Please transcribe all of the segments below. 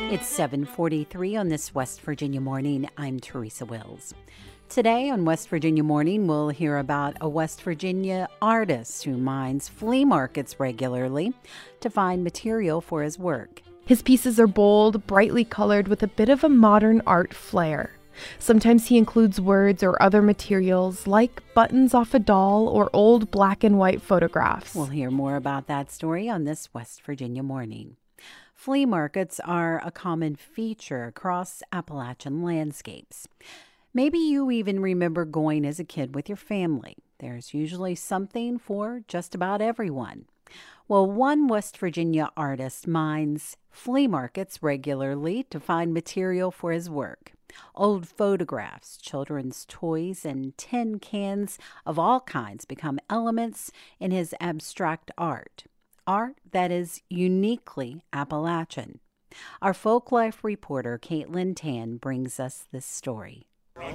It's 7:43 on this West Virginia morning. I'm Teresa Wills. Today on West Virginia Morning, we'll hear about a West Virginia artist who mines flea markets regularly to find material for his work. His pieces are bold, brightly colored with a bit of a modern art flair. Sometimes he includes words or other materials like buttons off a doll or old black and white photographs. We'll hear more about that story on this West Virginia Morning. Flea markets are a common feature across Appalachian landscapes. Maybe you even remember going as a kid with your family. There's usually something for just about everyone. Well, one West Virginia artist mines flea markets regularly to find material for his work. Old photographs, children's toys, and tin cans of all kinds become elements in his abstract art. Art that is uniquely Appalachian. Our Folklife reporter, Caitlin Tan, brings us this story.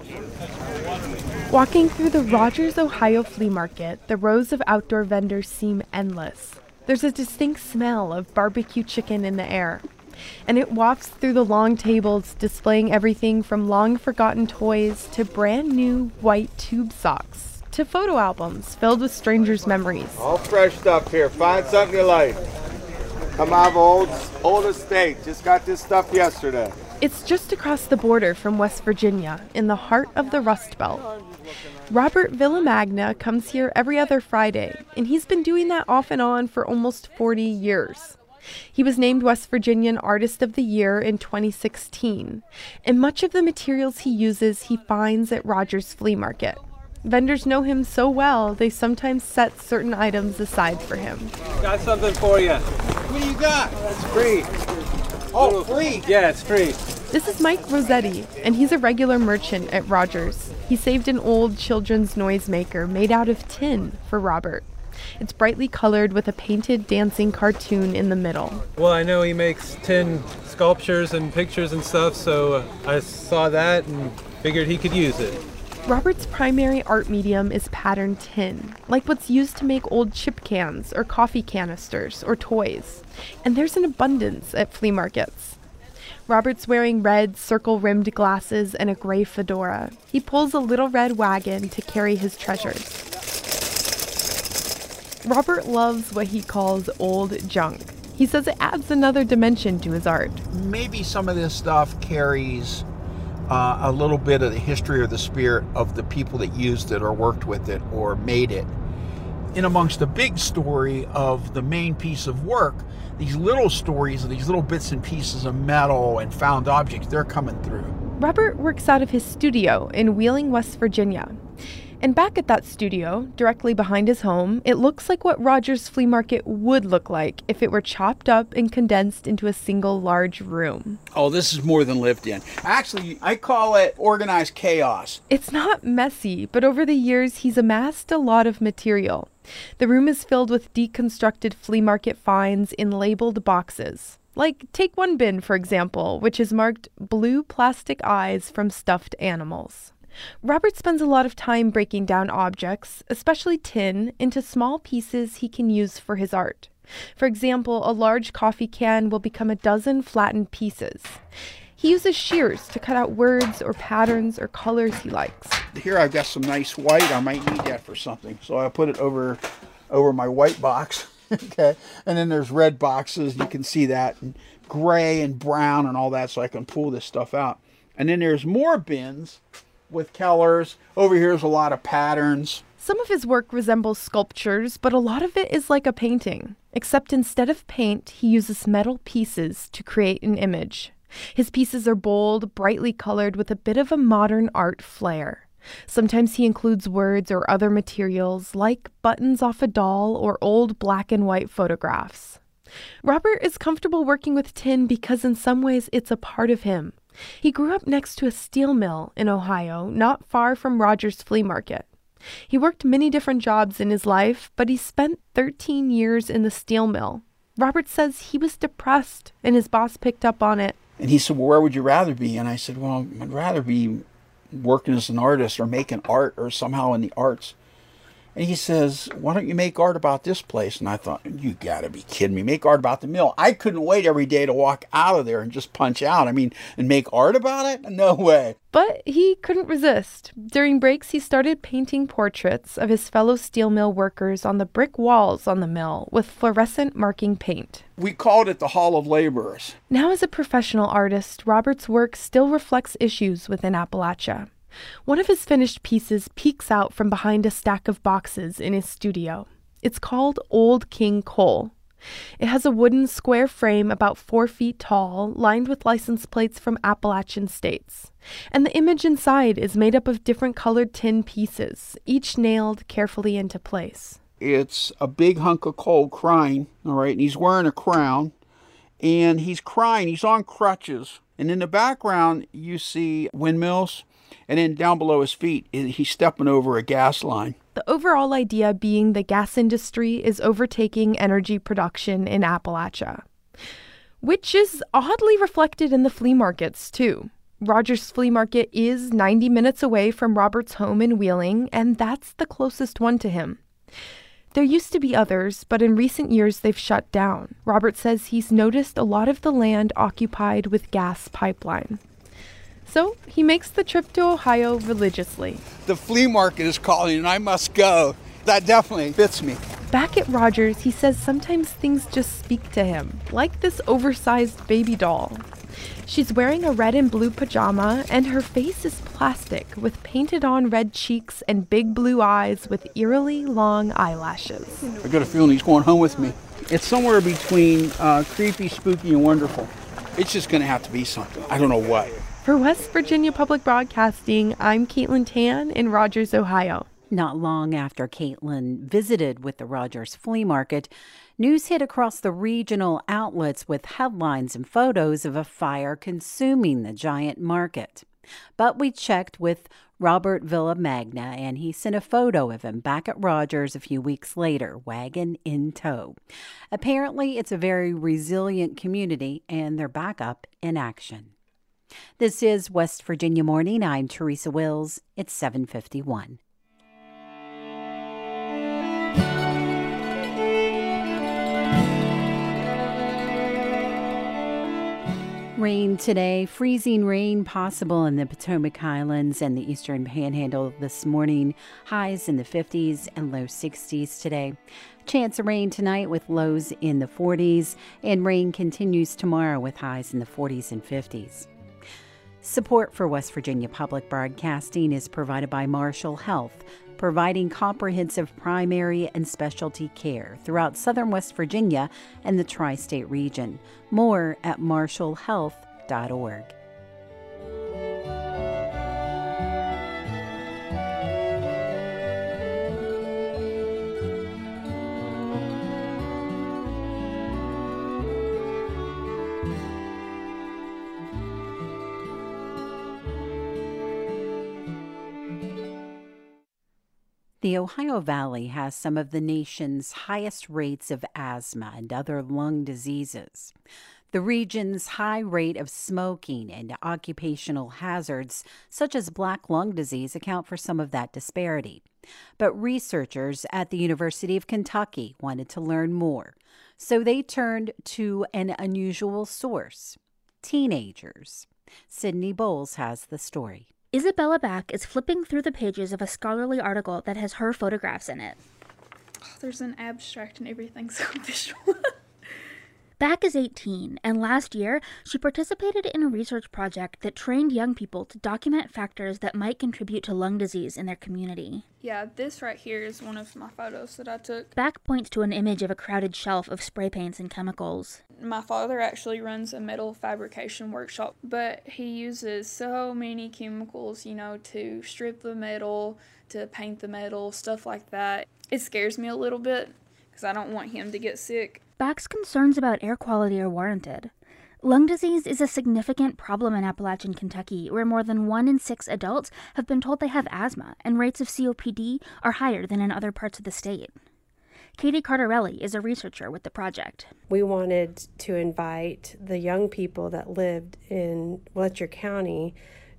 Walking through the Rogers, Ohio flea market, the rows of outdoor vendors seem endless. There's a distinct smell of barbecue chicken in the air, and it wafts through the long tables displaying everything from long-forgotten toys to brand-new white tube socks to photo albums filled with strangers' memories. All fresh stuff here. Find something you like. Come out of old estate. Just got this stuff yesterday. It's just across the border from West Virginia, in the heart of the Rust Belt. Robert Villamagna comes here every other Friday, and he's been doing that off and on for almost 40 years. He was named West Virginian Artist of the Year in 2016, and much of the materials he uses he finds at Rogers Flea Market. Vendors know him so well, they sometimes set certain items aside for him. Got something for you. What do you got? It's free. Oh, free? Yeah, it's free. This is Mike Rossetti, and he's a regular merchant at Rogers. He saved an old children's noisemaker made out of tin for Robert. It's brightly colored with a painted dancing cartoon in the middle. Well, I know he makes tin sculptures and pictures and stuff, so I saw that and figured he could use it. Robert's primary art medium is patterned tin, like what's used to make old chip cans or coffee canisters or toys. And there's an abundance at flea markets. Robert's wearing red circle-rimmed glasses and a gray fedora. He pulls a little red wagon to carry his treasures. Robert loves what he calls old junk. He says it adds another dimension to his art. Maybe some of this stuff carries a little bit of the history or the spirit of the people that used it or worked with it or made it. In amongst the big story of the main piece of work, these little stories, these little bits and pieces of metal and found objects, they're coming through. Robert works out of his studio in Wheeling, West Virginia. And back at that studio, directly behind his home, it looks like what Rogers Flea Market would look like if it were chopped up and condensed into a single large room. Oh, this is more than lived in. Actually, I call it organized chaos. It's not messy, but over the years, he's amassed a lot of material. The room is filled with deconstructed flea market finds in labeled boxes. Like, take one bin, for example, which is marked blue plastic eyes from stuffed animals. Robert spends a lot of time breaking down objects, especially tin, into small pieces he can use for his art. For example, a large coffee can will become a dozen flattened pieces. He uses shears to cut out words or patterns or colors he likes. Here I've got some nice white. I might need that for something. So I put it over my white box. Okay. And then there's red boxes. You can see that. And gray and brown and all that, so I can pull this stuff out. And then there's more bins with colors. Over here's a lot of patterns. Some of his work resembles sculptures, but a lot of it is like a painting. Except instead of paint, he uses metal pieces to create an image. His pieces are bold, brightly colored with a bit of a modern art flair. Sometimes he includes words or other materials like buttons off a doll or old black and white photographs. Robert is comfortable working with tin because in some ways it's a part of him. He grew up next to a steel mill in Ohio, not far from Rogers Flea Market. He worked many different jobs in his life, but he spent 13 years in the steel mill. Robert says he was depressed, and his boss picked up on it. And he said, well, where would you rather be? And I said, well, I'd rather be working as an artist or making art or somehow in the arts. And he says, why don't you make art about this place? And I thought, you got to be kidding me. Make art about the mill. I couldn't wait every day to walk out of there and just punch out. I mean, and make art about it? No way. But he couldn't resist. During breaks, he started painting portraits of his fellow steel mill workers on the brick walls on the mill with fluorescent marking paint. We called it the Hall of Laborers. Now as a professional artist, Robert's work still reflects issues within Appalachia. One of his finished pieces peeks out from behind a stack of boxes in his studio. It's called Old King Coal. It has a wooden square frame about 4 feet tall, lined with license plates from Appalachian states. And the image inside is made up of different colored tin pieces, each nailed carefully into place. It's a big hunk of coal crying, all right, and he's wearing a crown, and he's crying. He's on crutches. And in the background, you see windmills. And then down below his feet, he's stepping over a gas line. The overall idea being the gas industry is overtaking energy production in Appalachia, which is oddly reflected in the flea markets, too. Rogers Flea Market is 90 minutes away from Robert's home in Wheeling, and that's the closest one to him. There used to be others, but in recent years they've shut down. Robert says he's noticed a lot of the land occupied with gas pipeline. So he makes the trip to Ohio religiously. The flea market is calling and I must go. That definitely fits me. Back at Rogers, he says sometimes things just speak to him, like this oversized baby doll. She's wearing a red and blue pajama, and her face is plastic, with painted-on red cheeks and big blue eyes with eerily long eyelashes. I got a feeling he's going home with me. It's somewhere between creepy, spooky, and wonderful. It's just going to have to be something. I don't know what. For West Virginia Public Broadcasting, I'm Caitlin Tan in Rogers, Ohio. Not long after Caitlin visited with the Rogers Flea Market, news hit across the regional outlets with headlines and photos of a fire consuming the giant market. But we checked with Robert Villamagna, and he sent a photo of him back at Rogers a few weeks later, wagon in tow. Apparently, it's a very resilient community, and they're back up in action. This is West Virginia Morning. I'm Teresa Wills. It's 7:51. Rain today, freezing rain possible in the Potomac Highlands and the Eastern Panhandle this morning. Highs in the 50s and low 60s today. Chance of rain tonight with lows in the 40s, and rain continues tomorrow with highs in the 40s and 50s. Support for West Virginia Public Broadcasting is provided by Marshall Health, providing comprehensive primary and specialty care throughout southern West Virginia and the tri-state region. More at marshallhealth.org. The Ohio Valley has some of the nation's highest rates of asthma and other lung diseases. The region's high rate of smoking and occupational hazards, such as black lung disease, account for some of that disparity. But researchers at the University of Kentucky wanted to learn more, so they turned to an unusual source: teenagers. Sydney Bowles has the story. Isabella Back is flipping through the pages of a scholarly article that has her photographs in it. Oh, there's an abstract and everything so visual. Back is 18, and last year, she participated in a research project that trained young people to document factors that might contribute to lung disease in their community. Yeah, this right here is one of my photos that I took. Back points to an image of a crowded shelf of spray paints and chemicals. My father actually runs a metal fabrication workshop, but he uses so many chemicals, to strip the metal, to paint the metal, stuff like that. It scares me a little bit because I don't want him to get sick. Back's concerns about air quality are warranted. Lung disease is a significant problem in Appalachian Kentucky, where more than 1 in 6 adults have been told they have asthma, and rates of COPD are higher than in other parts of the state. Katie Cardarelli is a researcher with the project. We wanted to invite the young people that lived in Letcher County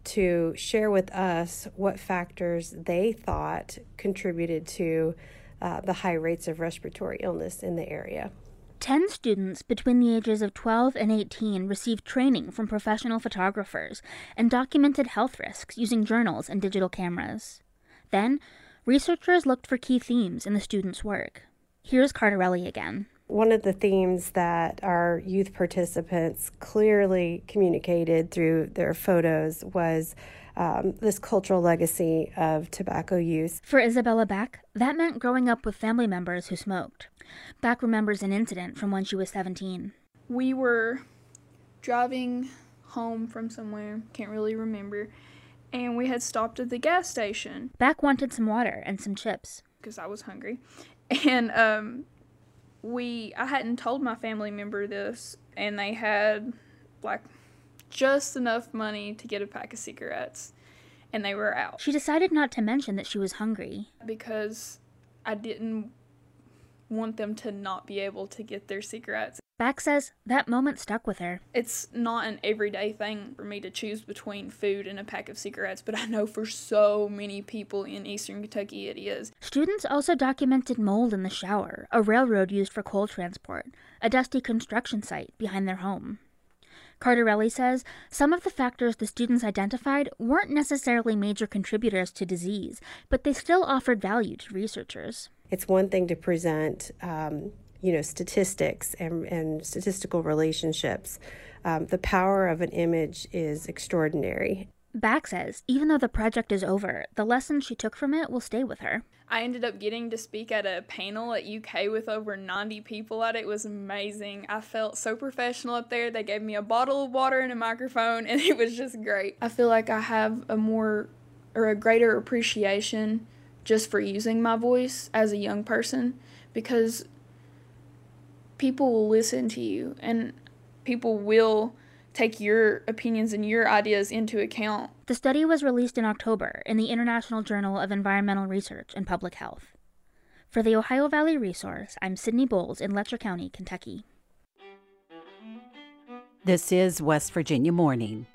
to share with us what factors they thought contributed to the high rates of respiratory illness in the area. 10 students between the ages of 12 and 18 received training from professional photographers and documented health risks using journals and digital cameras. Then, researchers looked for key themes in the students' work. Here's Cardarelli again. One of the themes that our youth participants clearly communicated through their photos was this cultural legacy of tobacco use. For Isabella Back, that meant growing up with family members who smoked. Back remembers an incident from when she was 17. We were driving home from somewhere, can't really remember, and we had stopped at the gas station. Back wanted some water and some chips. Because I was hungry. And I hadn't told my family member this, and they had like just enough money to get a pack of cigarettes, and they were out. She decided not to mention that she was hungry because I didn't want them to not be able to get their cigarettes. Back says that moment stuck with her. It's not an everyday thing for me to choose between food and a pack of cigarettes, but I know for so many people in eastern Kentucky it is. Students also documented mold in the shower, a railroad used for coal transport, a dusty construction site behind their home. Cardarelli says some of the factors the students identified weren't necessarily major contributors to disease, but they still offered value to researchers. It's one thing to present statistics and statistical relationships. The power of an image is extraordinary. Back says even though the project is over, the lessons she took from it will stay with her. I ended up getting to speak at a panel at UK with over 90 people at it. It was amazing. I felt so professional up there. They gave me a bottle of water and a microphone, and it was just great. I feel like I have a greater appreciation just for using my voice as a young person, because people will listen to you and people will take your opinions and your ideas into account. The study was released in October in the International Journal of Environmental Research and Public Health. For the Ohio Valley Resource, I'm Sydney Bowles in Letcher County, Kentucky. This is West Virginia Morning.